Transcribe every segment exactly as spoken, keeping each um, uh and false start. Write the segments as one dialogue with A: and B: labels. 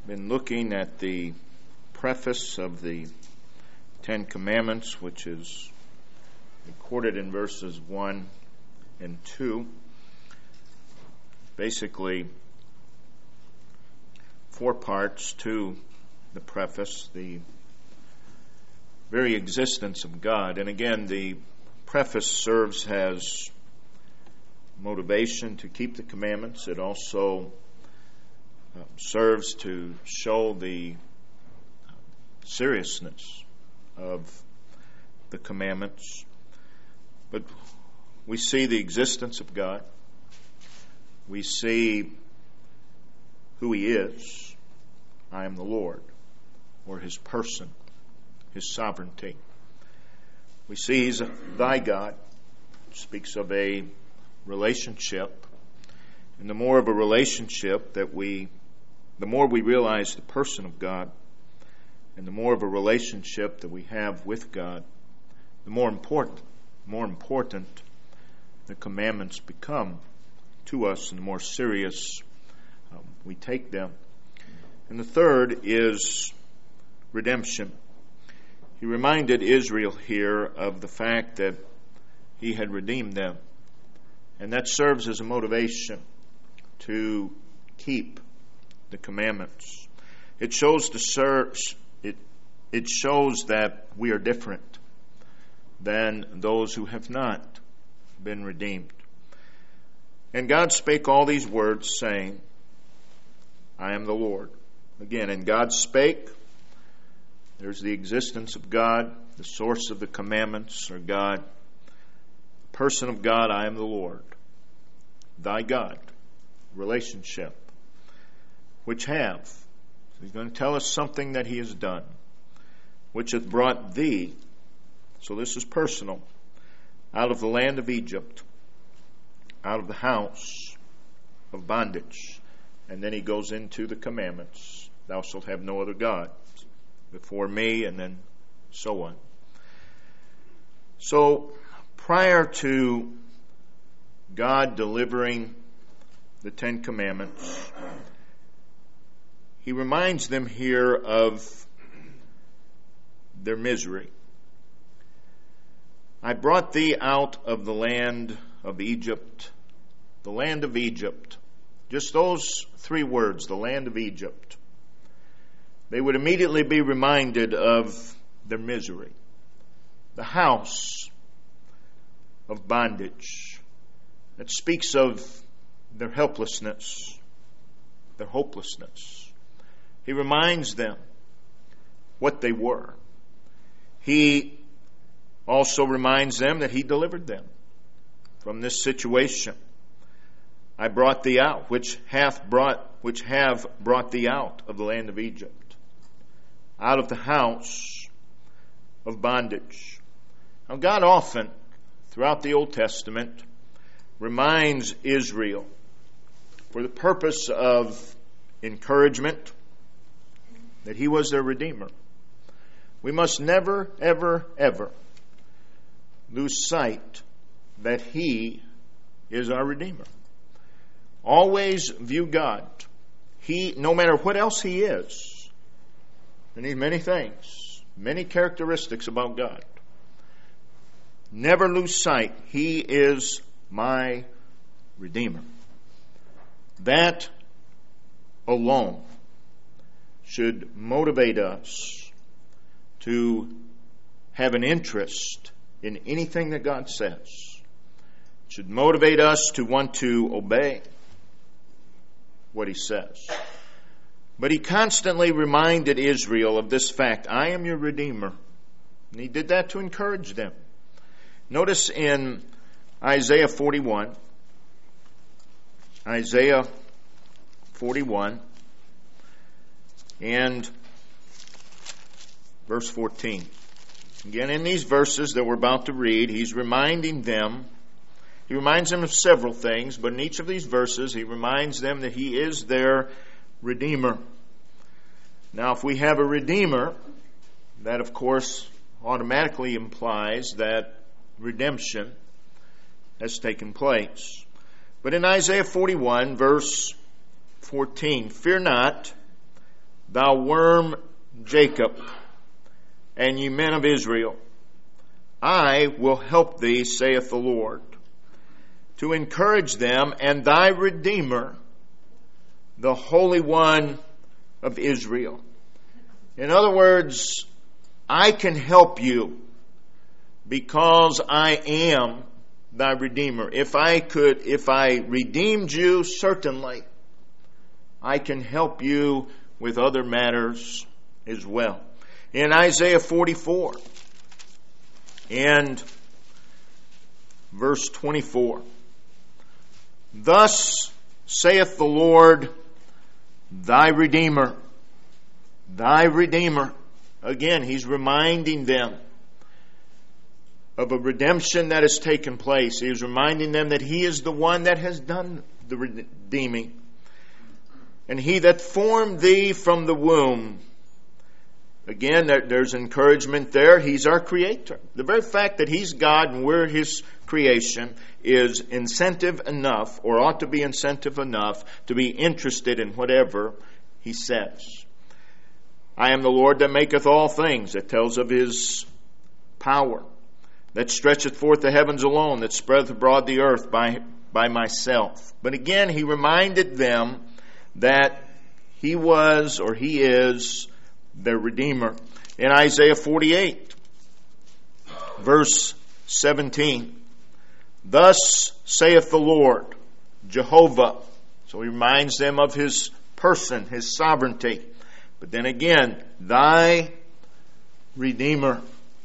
A: Been looking at the preface of the Ten Commandments, which is recorded in verses one and two. Basically, four parts to the preface, the very existence of God. And again, the preface serves as motivation to keep the commandments. It also uh, serves to show the seriousness of the commandments. But we see the existence of God. We see who He is. I am the Lord, or His person, His sovereignty. We see He's thy God. It speaks of a relationship. And the more of a relationship that we, the more we realize the person of God, and the more of a relationship that we have with God, the more important, more important the commandments become to us, and the more serious um, we take them. And the third is redemption. He reminded Israel here of the fact that He had redeemed them. And that serves as a motivation to keep the commandments. It shows the serve, it, it shows that we are different than those who have not been redeemed. And God spake all these words, saying, I am the Lord. Again, and God spake. There's the existence of God. The source of the commandments are God. The person of God, I am the Lord. Thy God. Relationship. Which have. So He's going to tell us something that He has done. Which hath brought thee. So this is personal. Out of the land of Egypt. Out of the house of bondage. And then He goes into the commandments. Thou shalt have no other God before me, and then so on. So, prior to God delivering the Ten Commandments, He reminds them here of their misery. I brought thee out of the land of Egypt. The land of Egypt. Just those three words, the land of Egypt. They would immediately be reminded of their misery. The house of bondage. That speaks of their helplessness, their hopelessness. He reminds them what they were. He also reminds them that He delivered them from this situation. I brought thee out, which hath brought, which have brought thee out of the land of Egypt, out of the house of bondage. Now, God often, throughout the Old Testament, reminds Israel for the purpose of encouragement that He was their Redeemer. We must never, ever, ever lose sight that He is our Redeemer. Always view God. He, no matter what else He is, there need many things, many characteristics about God. Never lose sight. He is my Redeemer. That alone should motivate us to have an interest in anything that God says. It should motivate us to want to obey what He says. But He constantly reminded Israel of this fact. I am your Redeemer. And He did that to encourage them. Notice in Isaiah forty-one. Isaiah forty-one and verse fourteen. Again, in these verses that we're about to read, He's reminding them. He reminds them of several things, but in each of these verses, He reminds them that He is their Redeemer. Now, if we have a Redeemer, that of course automatically implies that redemption has taken place. But in Isaiah forty-one, verse fourteen, fear not, thou worm Jacob, and ye men of Israel, I will help thee, saith the Lord, to encourage them, and thy Redeemer, the Holy One of Israel. In other words, I can help you because I am thy Redeemer. If I could, if I redeemed you, certainly I can help you with other matters as well. In Isaiah forty-four and verse twenty-four, thus saith the Lord, thy Redeemer, thy Redeemer. Again, he's reminding them of a redemption that has taken place. He is reminding them that he is the one that has done the redeeming. And he that formed thee from the womb. Again, there's encouragement there. He's our creator. The very fact that he's God and we're his creation is incentive enough, or ought to be incentive enough, to be interested in whatever he says. I am the Lord that maketh all things. It tells of his power, that stretcheth forth the heavens alone, that spreadeth abroad the earth by, by myself. But again, he reminded them that he was, or he is, their Redeemer. In Isaiah forty-eight, verse seventeen, thus saith the Lord, Jehovah. So he reminds them of his person, his sovereignty. But then again, thy Redeemer,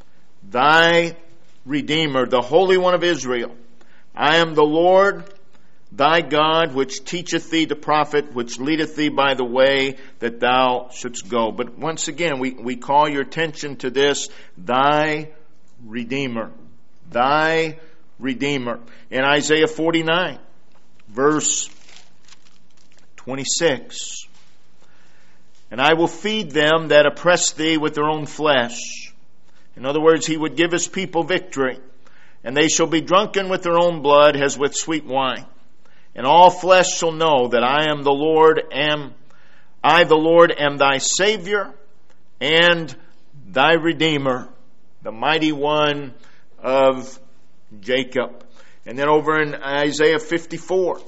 A: thy Redeemer, the Holy One of Israel. I am the Lord thy God, which teacheth thee to profit, which leadeth thee by the way that thou shouldst go. But once again, we, we call your attention to this, thy Redeemer, thy Redeemer. In Isaiah forty-nine, verse twenty-six, and I will feed them that oppress thee with their own flesh. In other words, he would give his people victory. And they shall be drunken with their own blood as with sweet wine. And all flesh shall know that I am the Lord, am I the Lord am thy Savior and thy Redeemer, the mighty one of Jacob. And then over in Isaiah fifty-four,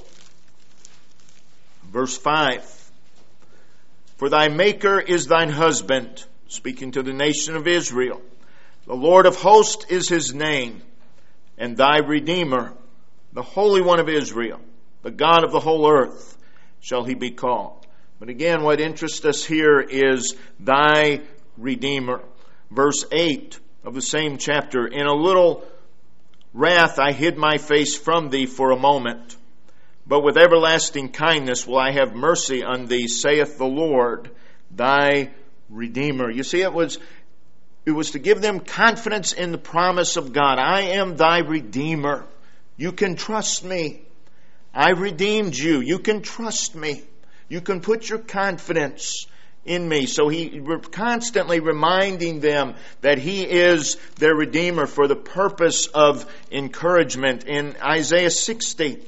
A: verse five, for thy Maker is thine husband, speaking to the nation of Israel. The Lord of hosts is his name, and thy Redeemer, the Holy One of Israel, the God of the whole earth, shall he be called. But again, what interests us here is thy Redeemer. Verse eight of the same chapter, in a little wrath I hid my face from thee for a moment, but with everlasting kindness will I have mercy on thee, saith the Lord, thy Redeemer. You see, it was it was to give them confidence in the promise of God. I am thy Redeemer. You can trust me. I redeemed you. You can trust me. You can put your confidence in me. So he constantly reminding them that he is their Redeemer for the purpose of encouragement. In Isaiah sixty,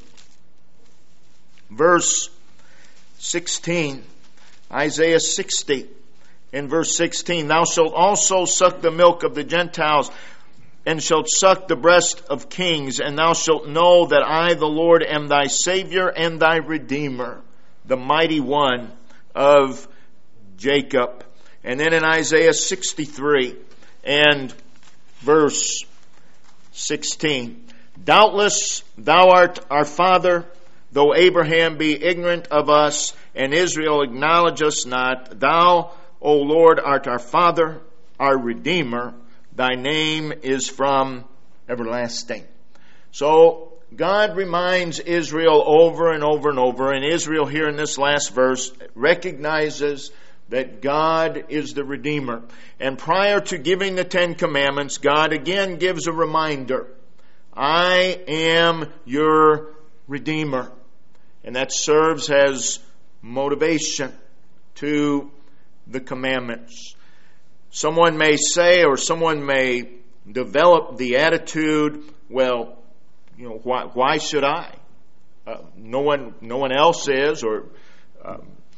A: verse sixteen, Isaiah sixty in verse sixteen, thou shalt also suck the milk of the Gentiles, and shalt suck the breast of kings, and thou shalt know that I, the Lord, am thy Savior and thy Redeemer, the mighty one of Jacob. And then in Isaiah sixty-three and verse sixteen, doubtless thou art our father, though Abraham be ignorant of us, and Israel acknowledge us not. Thou, O Lord, art our father, our Redeemer. Thy name is from everlasting. So God reminds Israel over and over and over, and Israel here in this last verse recognizes that God is the Redeemer. And prior to giving the Ten Commandments, God again gives a reminder. I am your Redeemer. And that serves as motivation to the commandments. Someone may say, or someone may develop the attitude, well, you know, why, why should I? Uh, no one, no one else is, or um,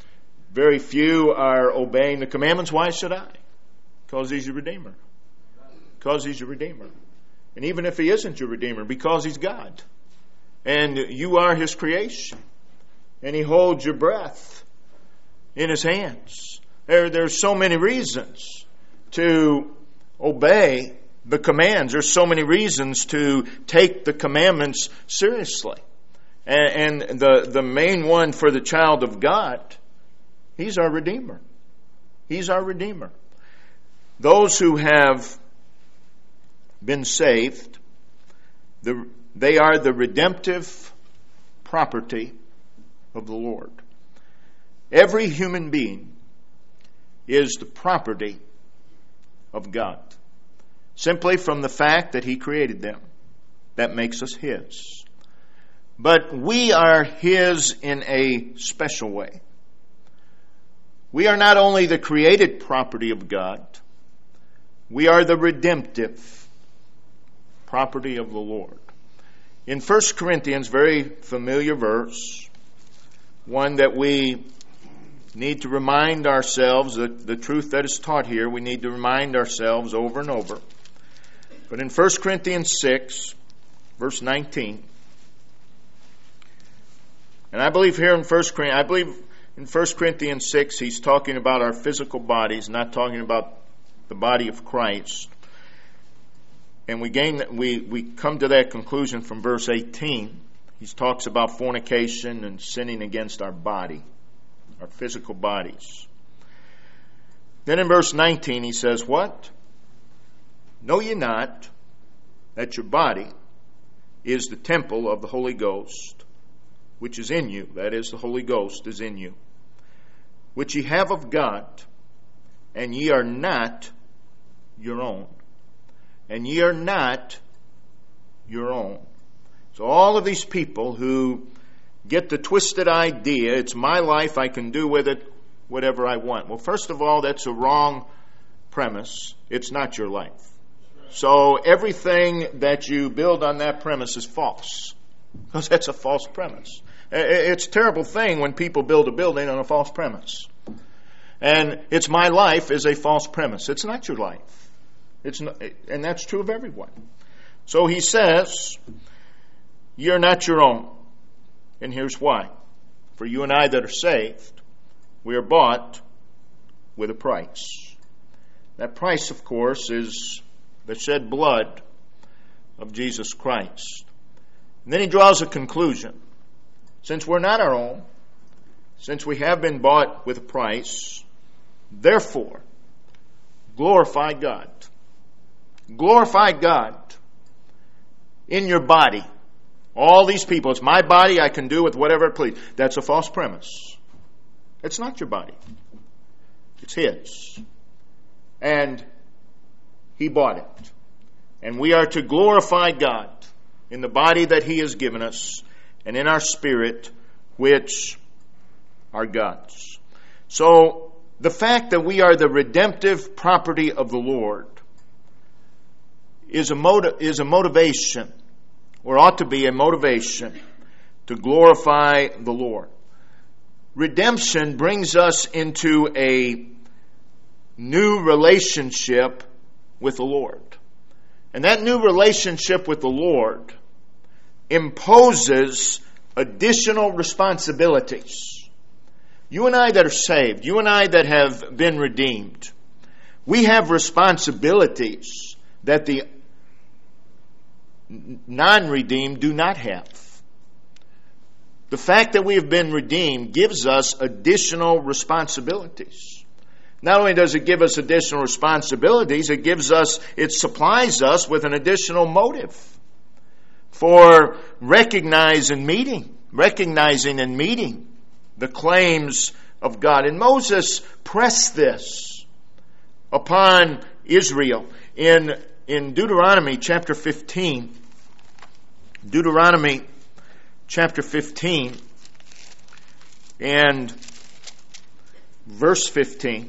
A: very few are obeying the commandments. Why should I? Because He's your Redeemer. Because He's your Redeemer. And even if He isn't your Redeemer, because He's God. And you are His creation. And He holds your breath in His hands. There, there's so many reasons to obey the commands. There's so many reasons to take the commandments seriously. And, and the, the main one for the child of God, He's our Redeemer. He's our Redeemer. Those who have been saved, the, they are the redemptive property of the Lord. Every human being is the property of God. Simply from the fact that He created them. That makes us His. But we are His in a special way. We are not only the created property of God, we are the redemptive property of the Lord. In First Corinthians, very familiar verse, one that we need to remind ourselves, that the truth that is taught here, we need to remind ourselves over and over. But in First Corinthians six, verse nineteen, and I believe here in First Corinthians, I believe in First Corinthians six, he's talking about our physical bodies, not talking about the body of Christ. And we gain we we come to that conclusion from verse eighteen. He talks about fornication and sinning against our body, our physical bodies. Then in verse nineteen he says, what? Know ye not that your body is the temple of the Holy Ghost, which is in you? That is, the Holy Ghost is in you, which ye have of God, and ye are not your own. And ye are not your own. So all of these people who get the twisted idea, it's my life, I can do with it whatever I want. Well, first of all, that's a wrong premise. It's not your life. So everything that you build on that premise is false. Because that's a false premise. It's a terrible thing when people build a building on a false premise. And it's my life is a false premise. It's not your life. It's not, and that's true of everyone. So he says, you're not your own. And here's why. For you and I that are saved, we are bought with a price. That price, of course, is the shed blood of Jesus Christ. And then he draws a conclusion. Since we're not our own, since we have been bought with a price, therefore, glorify God. Glorify God in your body. All these people, it's my body, I can do with whatever it pleases. That's a false premise. It's not your body. It's His. And He bought it. And we are to glorify God in the body that He has given us and in our spirit, which are God's. So, the fact that we are the redemptive property of the Lord is a motiv- is a motivation, or ought to be a motivation, to glorify the Lord. Redemption brings us into a new relationship with the Lord. And that new relationship with the Lord imposes additional responsibilities. You and I that are saved, you and I that have been redeemed, we have responsibilities that the non-redeemed do not have. The fact that we have been redeemed gives us additional responsibilities. Not only does it give us additional responsibilities, it gives us, it supplies us with an additional motive for recognizing and meeting, recognizing and meeting the claims of God. And Moses pressed this upon Israel in, in Deuteronomy chapter fifteen. Deuteronomy chapter fifteen and verse fifteen.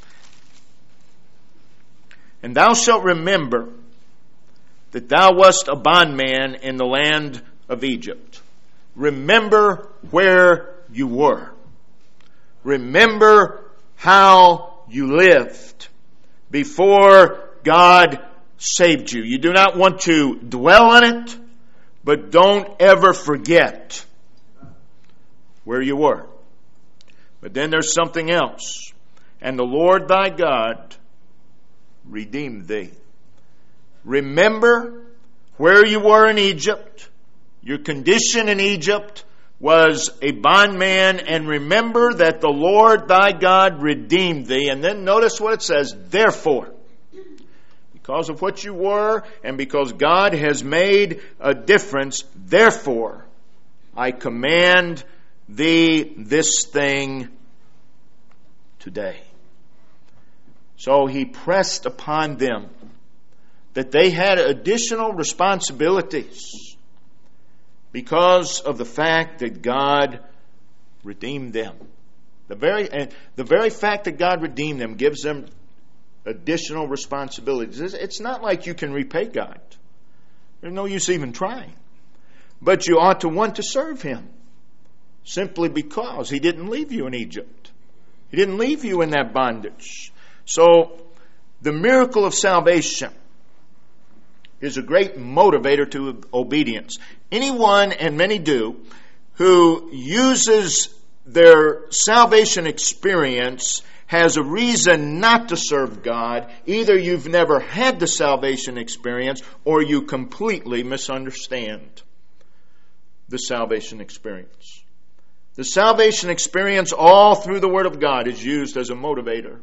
A: And thou shalt remember that thou wast a bondman in the land of Egypt. Remember where you were. remember how you lived before God saved you. You do not want to dwell on it, but don't ever forget where you were. But then there's something else. And the Lord thy God redeemed thee. Remember where you were in Egypt. Your condition in Egypt was a bondman, and remember that the Lord thy God redeemed thee. And then notice what it says, therefore. Because of what you were, and because God has made a difference, therefore I command thee this thing today. So he pressed upon them that they had additional responsibilities because of the fact that God redeemed them. The very, and the very fact that God redeemed them gives them additional responsibilities. It's not like you can repay God. There's no use even trying. But you ought to want to serve Him simply because He didn't leave you in Egypt. He didn't leave you in that bondage. So the miracle of salvation is a great motivator to obedience. Anyone, and many do, who uses their salvation experience has a reason not to serve God. Either you've never had the salvation experience or you completely misunderstand the salvation experience. The salvation experience all through the Word of God is used as a motivator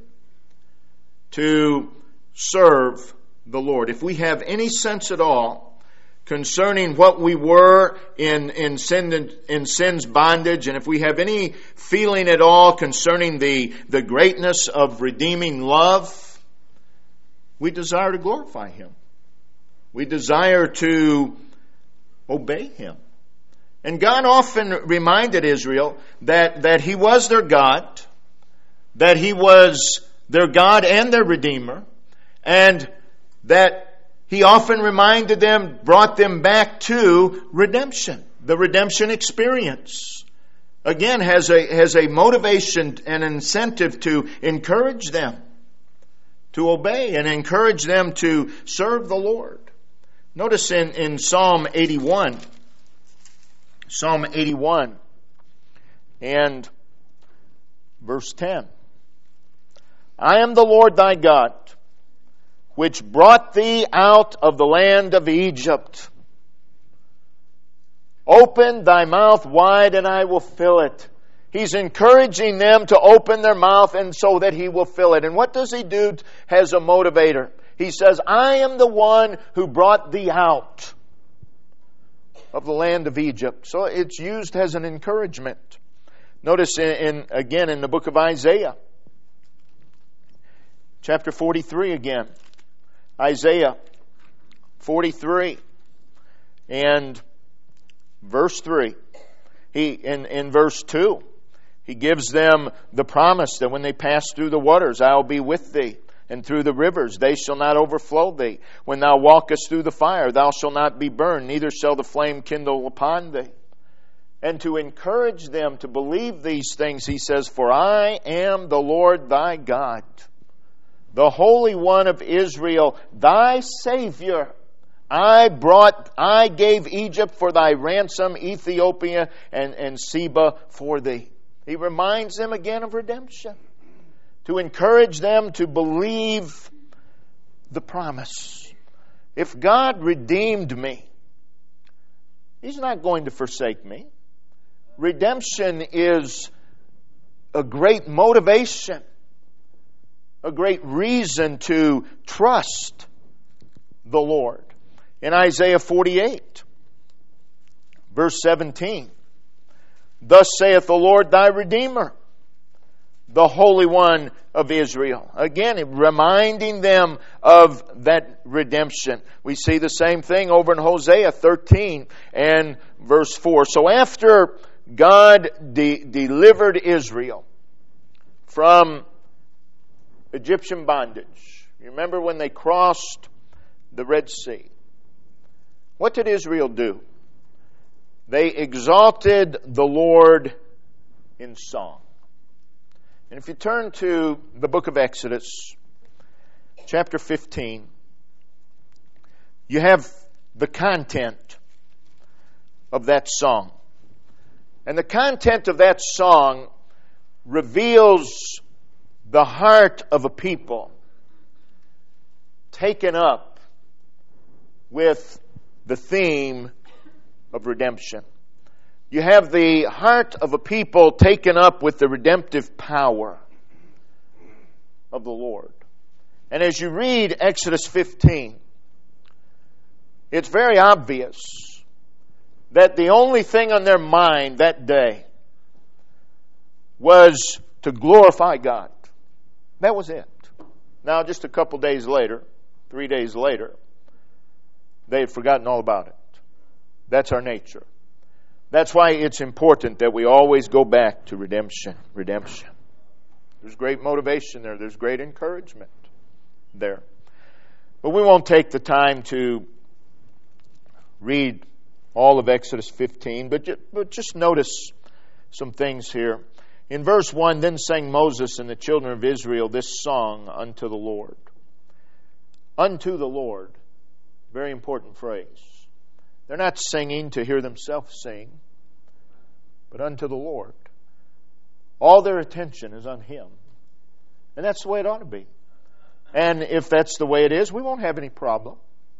A: to serve the Lord. If we have any sense at all concerning what we were in, in, sin, in sin's bondage, and if we have any feeling at all concerning the, the greatness of redeeming love, we desire to glorify Him. We desire to obey Him. And God often reminded Israel that, that He was their God, that He was their God and their Redeemer, and that He often reminded them, brought them back to redemption. The redemption experience, again, has a, has a motivation and incentive to encourage them to obey and encourage them to serve the Lord. Notice in, in Psalm eighty-one, Psalm eighty-one and verse ten. I am the Lord thy God, which brought thee out of the land of Egypt. Open thy mouth wide and I will fill it. He's encouraging them to open their mouth and so that He will fill it. And what does He do as a motivator? He says, I am the one who brought thee out of the land of Egypt. So it's used as an encouragement. Notice in, in again in the book of Isaiah, chapter forty-three again. Isaiah forty-three and verse three. He in, in verse two, He gives them the promise that when they pass through the waters, I will be with thee. And through the rivers, they shall not overflow thee. When thou walkest through the fire, thou shalt not be burned, neither shall the flame kindle upon thee. And to encourage them to believe these things, He says, for I am the Lord thy God, the Holy One of Israel, thy Savior. I brought, I gave Egypt for thy ransom, Ethiopia and, and Seba for thee. He reminds them again of redemption, to encourage them to believe the promise. If God redeemed me, He's not going to forsake me. Redemption is a great motivation, a great reason to trust the Lord. In Isaiah forty-eight, verse seventeen, thus saith the Lord thy Redeemer, the Holy One of Israel. Again, reminding them of that redemption. We see the same thing over in Hosea thirteen and verse four. So after God de- delivered Israel from Egyptian bondage, you remember when they crossed the Red Sea, what did Israel do? They exalted the Lord in song. And if you turn to the book of Exodus, chapter fifteen, you have the content of that song. And the content of that song reveals the heart of a people taken up with the theme of redemption. You have the heart of a people taken up with the redemptive power of the Lord. And as you read Exodus fifteen, it's very obvious that the only thing on their mind that day was to glorify God. That was it. Now, just a couple days later, three days later, they had forgotten all about it. That's our nature. That's why it's important that we always go back to redemption. Redemption. There's great motivation there. There's great encouragement there. But we won't take the time to read all of Exodus fifteen, but just, but just notice some things here. In verse one, then sang Moses and the children of Israel this song unto the Lord. Unto the Lord. Very important phrase. They're not singing to hear themselves sing, but unto the Lord. All their attention is on Him. And that's the way it ought to be. And if that's the way it is, we won't have any problem.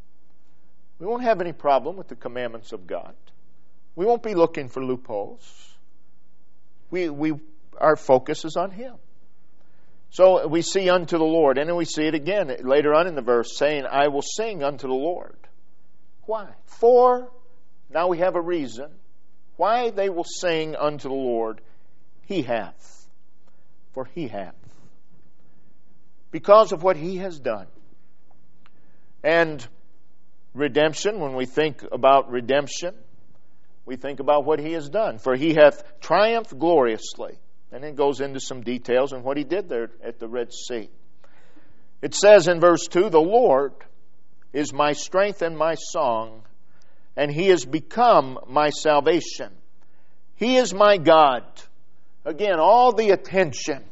A: We won't have any problem with the commandments of God. We won't be looking for loopholes. We, we, our focus is on Him. So we see unto the Lord, and then we see it again later on in the verse saying, I will sing unto the Lord. Why? For, now we have a reason, why they will sing unto the Lord. He hath. For He hath. Because of what He has done. And redemption, when we think about redemption, we think about what He has done. For He hath triumphed gloriously. And it goes into some details on what He did there at the Red Sea. It says in verse two, the Lord is my strength and my song, and He has become my salvation. He is my God. Again, all the attention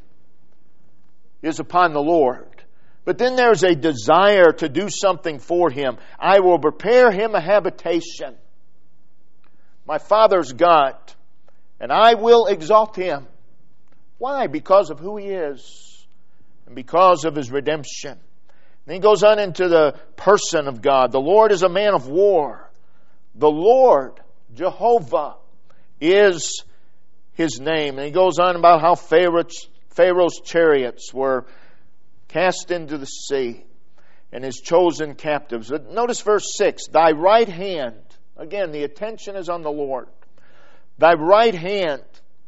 A: is upon the Lord. But then there's a desire to do something for Him. I will prepare Him a habitation. My Father's God, and I will exalt Him. Why? Because of who He is and because of His redemption. And he goes on into the person of God. The Lord is a man of war. The Lord, Jehovah, is His name. And he goes on about how Pharaoh's, Pharaoh's chariots were cast into the sea and his chosen captives. Notice verse six. Thy right hand, again, the attention is on the Lord. Thy right hand,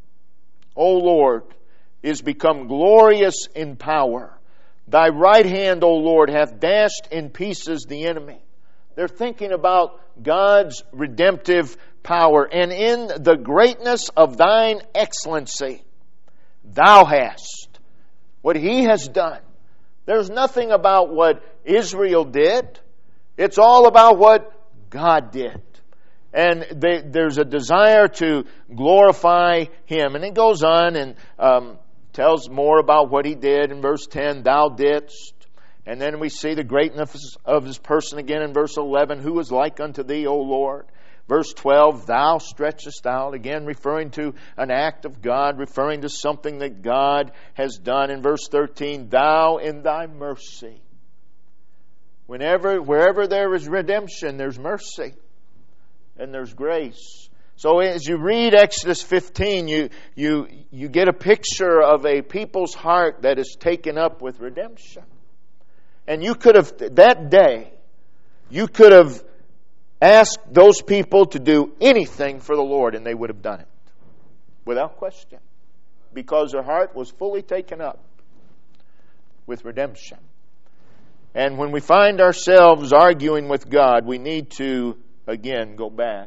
A: O Lord, is become glorious in power. Thy right hand, O Lord, hath dashed in pieces the enemy. They're thinking about God's redemptive power. And in the greatness of thine excellency, thou hast. What He has done. There's nothing about what Israel did. It's all about what God did. And they, there's a desire to glorify Him. And it goes on and um, tells more about what He did in verse ten. Thou didst. And then we see the greatness of His person again in verse eleven. Who is like unto Thee, O Lord? Verse twelve, Thou stretchest out. Again, referring to an act of God, referring to something that God has done. In verse thirteen, Thou in Thy mercy. Whenever, wherever there is redemption, there's mercy. And there's grace. So as you read Exodus fifteen, you, you, you get a picture of a people's heart that is taken up with redemption. And you could have, that day, you could have asked those people to do anything for the Lord, and they would have done it. Without question. Because their heart was fully taken up with redemption. And when we find ourselves arguing with God, we need to, again, go back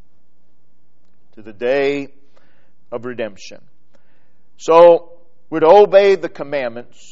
A: to the day of redemption. So, we're to obey the commandments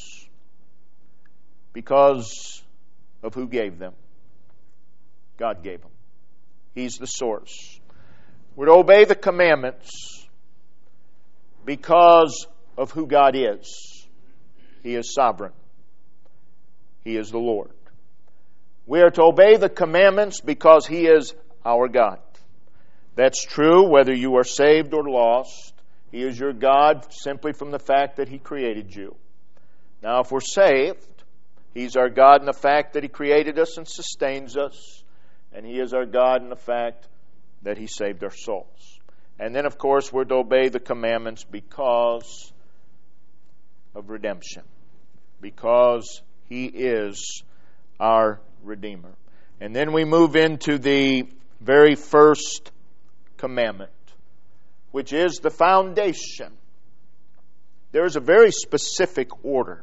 A: because of who gave them. God gave them. He's the source. We're to obey the commandments because of who God is. He is sovereign. He is the Lord. We are to obey the commandments because He is our God. That's true whether you are saved or lost. He is your God simply from the fact that He created you. Now, if we're saved, He's our God in the fact that He created us and sustains us. And He is our God in the fact that He saved our souls. And then, of course, we're to obey the commandments because of redemption. Because He is our Redeemer. And then we move into the very first commandment, which is the foundation. There is a very specific order.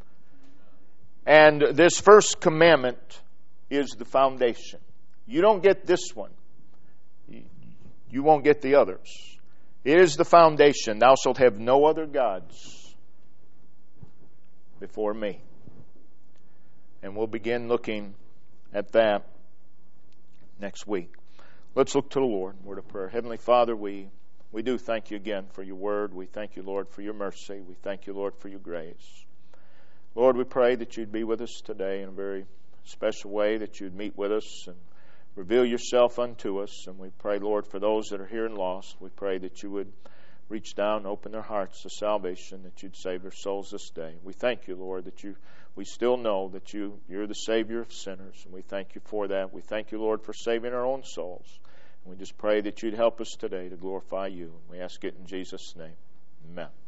A: And this first commandment is the foundation. You don't get this one, you won't get the others. It is the foundation. Thou shalt have no other gods before me. And we'll begin looking at that next week. Let's look to the Lord. Word of prayer. Heavenly Father, we, we do thank you again for your word. We thank you, Lord, for your mercy. We thank you, Lord, for your grace. Lord, we pray that you'd be with us today in a very special way, that you'd meet with us and reveal yourself unto us. And we pray, Lord, for those that are here and lost, we pray that you would reach down and open their hearts to salvation, that you'd save their souls this day. We thank you, Lord, that you we still know that you, you're the Savior of sinners, and we thank you for that. We thank you, Lord, for saving our own souls. And we just pray that you'd help us today to glorify you. We ask it in Jesus' name. Amen.